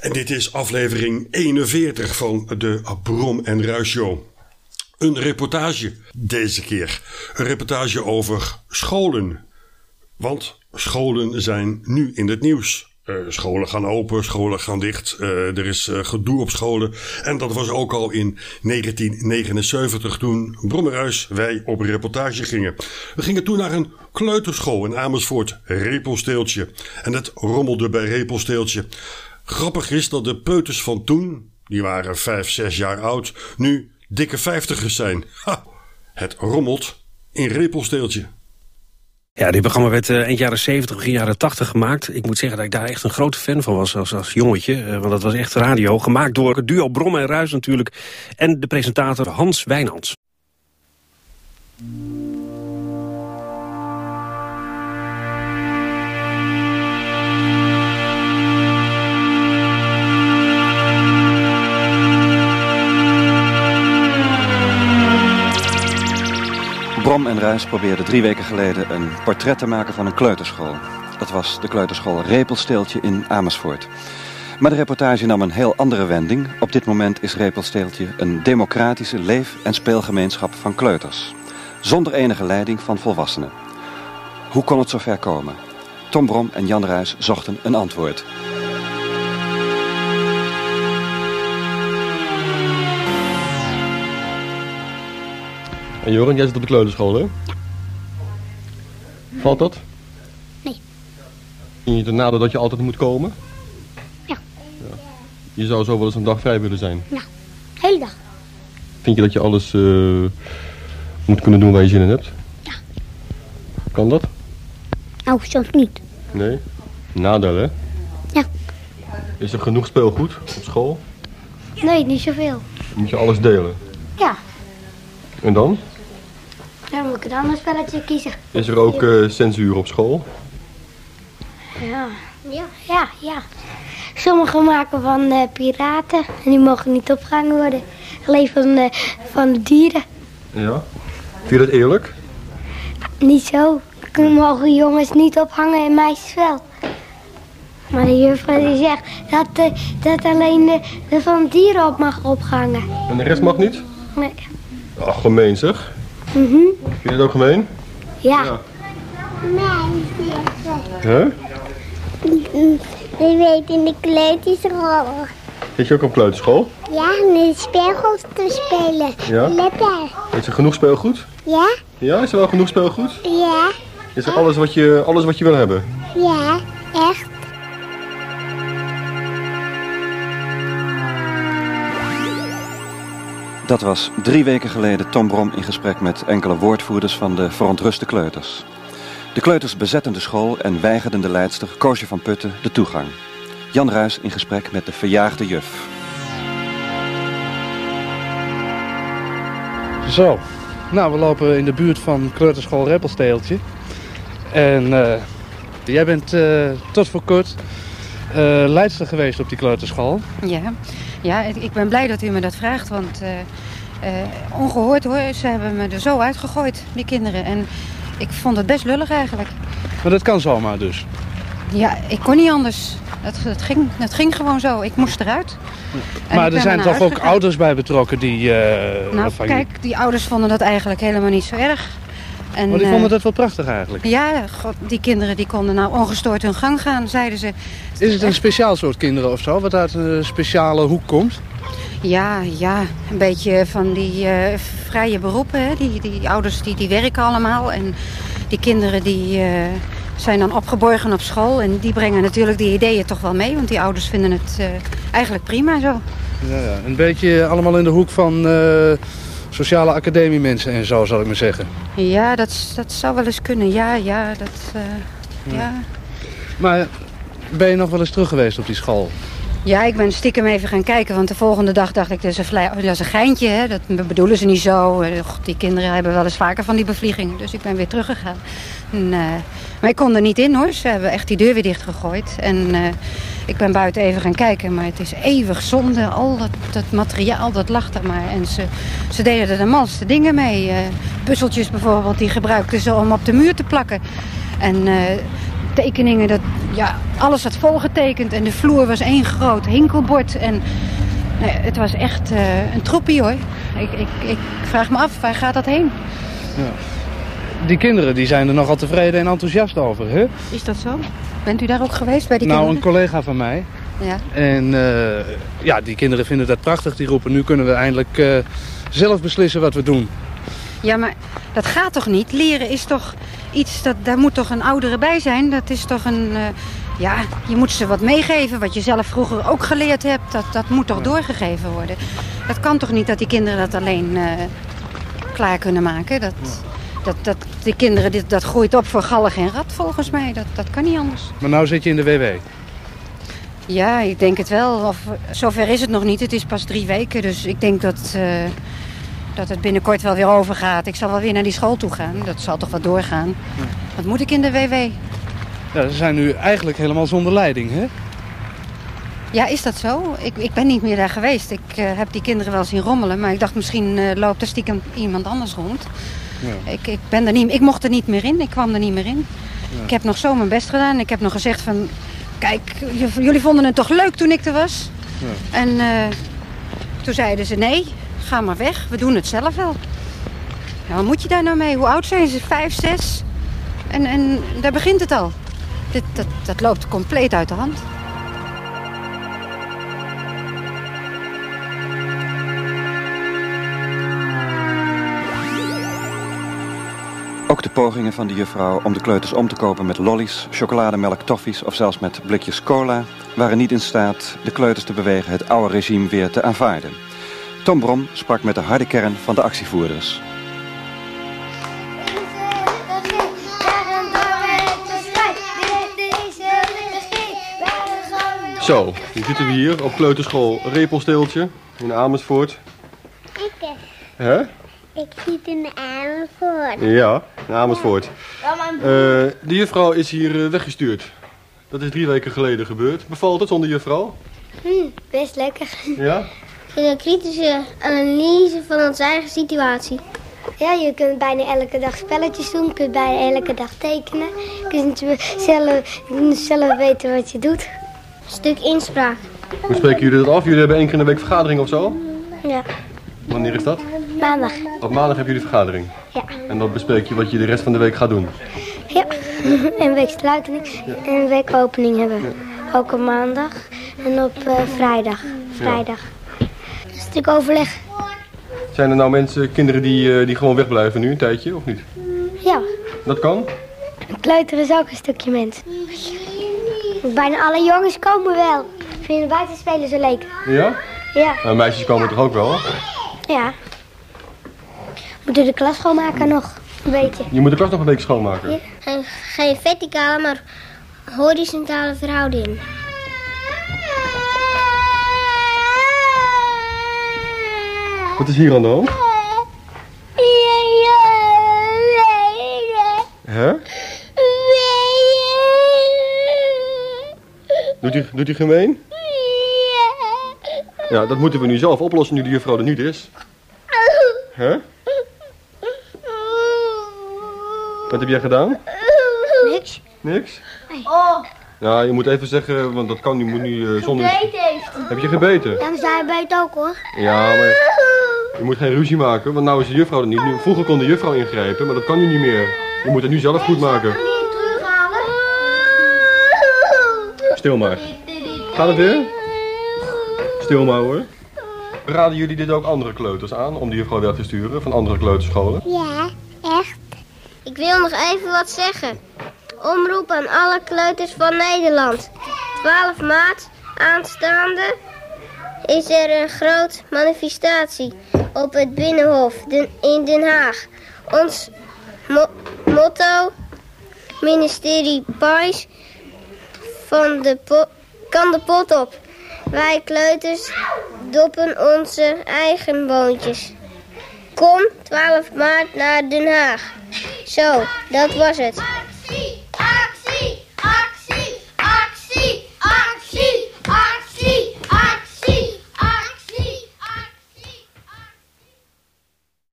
En dit is aflevering 41 van de Brom en Ruis Show. Een reportage deze keer. Een reportage over scholen. Want scholen zijn nu in het nieuws. Scholen gaan open, scholen gaan dicht. Er is gedoe op scholen. En dat was ook al in 1979 toen Brom en Ruis wij op reportage gingen. We gingen toen naar een kleuterschool in Amersfoort, Repelsteeltje. En het rommelde bij Repelsteeltje. Grappig is dat de peuters van toen, die waren 5, 6 jaar oud, nu dikke 50ers zijn. Ha, het rommelt in Repelsteeltje. Ja, dit programma werd eind jaren 70, begin jaren 80 gemaakt. Ik moet zeggen dat ik daar echt een grote fan van was als jongetje. Want dat was echt radio. Gemaakt door het duo Brom en Ruis natuurlijk. En de presentator Hans Wijnands. Brom en Ruis probeerden 3 weken geleden een portret te maken van een kleuterschool. Dat was de kleuterschool Repelsteeltje in Amersfoort. Maar de reportage nam een heel andere wending. Op dit moment is Repelsteeltje een democratische leef- en speelgemeenschap van kleuters. Zonder enige leiding van volwassenen. Hoe kon het zover komen? Tom Brom en Jan Ruis zochten een antwoord. En Joran, jij zit op de kleuterschool, hè? Valt dat? Nee. Vind je het een nadeel dat je altijd moet komen? Ja. Je zou zo wel eens een dag vrij willen zijn. Ja, de hele dag. Vind je dat je alles moet kunnen doen waar je zin in hebt? Ja. Kan dat? Nou, soms niet. Nee? Nadeel, hè? Ja. Is er genoeg speelgoed op school? Nee, niet zoveel. Moet je alles delen? Ja. En dan? Dan moet ik een ander spelletje kiezen. Is er ook censuur op school? Ja. Ja. Sommigen maken van piraten en die mogen niet opgehangen worden. Alleen van de dieren. Ja. Vind je dat eerlijk? Niet zo. Dan mogen jongens niet ophangen en meisjes wel. Maar de juffrouw die zegt dat alleen de van dieren op mag opgehangen. En de rest mag niet? Nee. Ach, gemeen zeg. Mhm. Vind je dat ook gemeen? Ja. Huh? We weten in de kleuterschool. Zit je ook op kleuterschool? Ja, met speelgoed te spelen. Ja? Lekker. Is er genoeg speelgoed? Ja? Ja, is er wel genoeg speelgoed? Ja. Is er alles wat je wil hebben? Ja, echt. Dat was 3 weken geleden Tom Brom in gesprek met enkele woordvoerders van de verontruste kleuters. De kleuters bezetten de school en weigerden de leidster Koosje van Putten de toegang. Jan Ruis in gesprek met de verjaagde juf. Zo, nou we lopen in de buurt van kleuterschool Repelsteeltje. En jij bent tot voor kort leidster geweest op die kleuterschool. Ja, ik ben blij dat u me dat vraagt, want ongehoord hoor, ze hebben me er zo uitgegooid, die kinderen. En ik vond het best lullig eigenlijk. Maar dat kan zomaar dus? Ja, ik kon niet anders. Het ging gewoon zo. Ik moest eruit. Maar er zijn toch ook ouders bij betrokken die... kijk, die ouders vonden dat eigenlijk helemaal niet zo erg. En, maar die vonden dat wel prachtig eigenlijk? Ja, die kinderen die konden nou ongestoord hun gang gaan, zeiden ze. Is het een speciaal soort kinderen of zo, wat uit een speciale hoek komt? Ja, een beetje van die vrije beroepen. Hè? Die ouders die werken allemaal. En die kinderen die zijn dan opgeborgen op school. En die brengen natuurlijk die ideeën toch wel mee. Want die ouders vinden het eigenlijk prima zo. Ja, een beetje allemaal in de hoek van sociale academie mensen en zo, zal ik maar zeggen. Ja, dat zou wel eens kunnen. Ja. Maar ben je nog wel eens terug geweest op die school? Ja, ik ben stiekem even gaan kijken, want de volgende dag dacht ik, dat is een geintje, hè? Dat bedoelen ze niet zo. Die kinderen hebben wel eens vaker van die bevliegingen, dus ik ben weer teruggegaan. Maar ik kon er niet in hoor, ze hebben echt die deur weer dichtgegooid. En ik ben buiten even gaan kijken, maar het is eeuwig zonde. Al dat materiaal, dat lag er maar. En ze deden er de malste dingen mee. Puzzeltjes bijvoorbeeld, die gebruikten ze om op de muur te plakken. En tekeningen, alles had volgetekend. En de vloer was één groot hinkelbord. En het was echt een troepie hoor. Ik vraag me af, waar gaat dat heen? Ja. Die kinderen die zijn er nogal tevreden en enthousiast over, hè? Is dat zo? Bent u daar ook geweest bij die kinderen? kinderen? Een collega van mij. Ja. En die kinderen vinden dat prachtig. Die roepen, nu kunnen we eindelijk zelf beslissen wat we doen. Ja, maar dat gaat toch niet? Leren is toch iets, daar moet toch een oudere bij zijn? Dat is toch je moet ze wat meegeven, wat je zelf vroeger ook geleerd hebt. Dat moet toch doorgegeven worden? Dat kan toch niet dat die kinderen dat alleen klaar kunnen maken? Dat die kinderen, dat groeit op voor gallig en rat volgens mij. Dat kan niet anders. Maar nou zit je in de WW? Ja, ik denk het wel. Zover is het nog niet. Het is pas 3 weken, dus ik denk dat het binnenkort wel weer overgaat. Ik zal wel weer naar die school toe gaan. Dat zal toch wat doorgaan. Ja. Wat moet ik in de WW? Ja, ze zijn nu eigenlijk helemaal zonder leiding, hè? Ja, is dat zo? Ik ben niet meer daar geweest. Ik heb die kinderen wel zien rommelen, maar ik dacht misschien loopt er stiekem iemand anders rond. Ja. Ik mocht er niet meer in. Ik kwam er niet meer in. Ja. Ik heb nog zo mijn best gedaan. Ik heb nog gezegd van, kijk, jullie vonden het toch leuk toen ik er was? Ja. En toen zeiden ze, nee, ga maar weg. We doen het zelf wel. Ja, wat moet je daar nou mee? Hoe oud zijn ze? 5, 6? En daar begint het al. Dat loopt compleet uit de hand. Ook de pogingen van de juffrouw om de kleuters om te kopen met lollies, chocolademelk, toffies of zelfs met blikjes cola waren niet in staat de kleuters te bewegen het oude regime weer te aanvaarden. Tom Brom sprak met de harde kern van de actievoerders. Zo, nu zitten we hier op kleuterschool Repelsteeltje in Amersfoort. Hè? Ik zit in Amersfoort. Ja, in Amersfoort. De juffrouw is hier weggestuurd. Dat is 3 weken geleden gebeurd. Bevalt het zonder juffrouw? Best lekker. Ja? Een kritische analyse van onze eigen situatie. Ja, je kunt bijna elke dag spelletjes doen, je kunt bijna elke dag tekenen. Je kunt zelf weten wat je doet. Een stuk inspraak. Hoe spreken jullie dat af? Jullie hebben 1 keer in de week vergadering of zo? Ja. Wanneer is dat? Maandag. Op maandag hebben jullie vergadering? Ja. En dan bespreek je wat je de rest van de week gaat doen? Ja, een week sluiting en een week opening hebben we. Ook op maandag en op vrijdag. Ja. Een stuk overleg. Zijn er nou mensen, kinderen die gewoon wegblijven nu een tijdje, of niet? Ja. Dat kan? Een kleuter is ook een stukje mens. Bijna alle jongens komen wel. Vinden buiten spelen zo leuk. Ja? Ja. Nou, meisjes komen toch ook wel? Ja. Moeten de klas schoonmaken nog een beetje. Je moet de klas nog een beetje schoonmaken? Ja. Geen verticale, maar horizontale verhouding. Wat is hier aan de hand? Hè? Doet hij gemeen? Ja, dat moeten we nu zelf oplossen nu de juffrouw er niet is. Hè? Wat heb jij gedaan? Niks. Niks? Nee. Oh. Ja, je moet even zeggen, want dat kan nu, moet nu zonder... Gebeten heeft. Heb je gebeten? Ja, maar zij bijt ook hoor. Ja, maar je moet geen ruzie maken, want nou is de juffrouw er niet. Vroeger kon de juffrouw ingrijpen, maar dat kan nu niet meer. Je moet het nu zelf goed maken. Stil maar. Gaat het weer? Stil maar hoor. Raden jullie dit ook andere kleuters aan om de juffrouw weg te sturen van andere kleuterscholen? Ja, echt. Ik wil nog even wat zeggen. Omroep aan alle kleuters van Nederland. 12 maart aanstaande is er een groot manifestatie op het Binnenhof in Den Haag. Ons motto, ministerie Pais, kan de pot op. Wij kleuters doppen onze eigen boontjes. Kom 12 maart naar Den Haag. Zo, dat was het.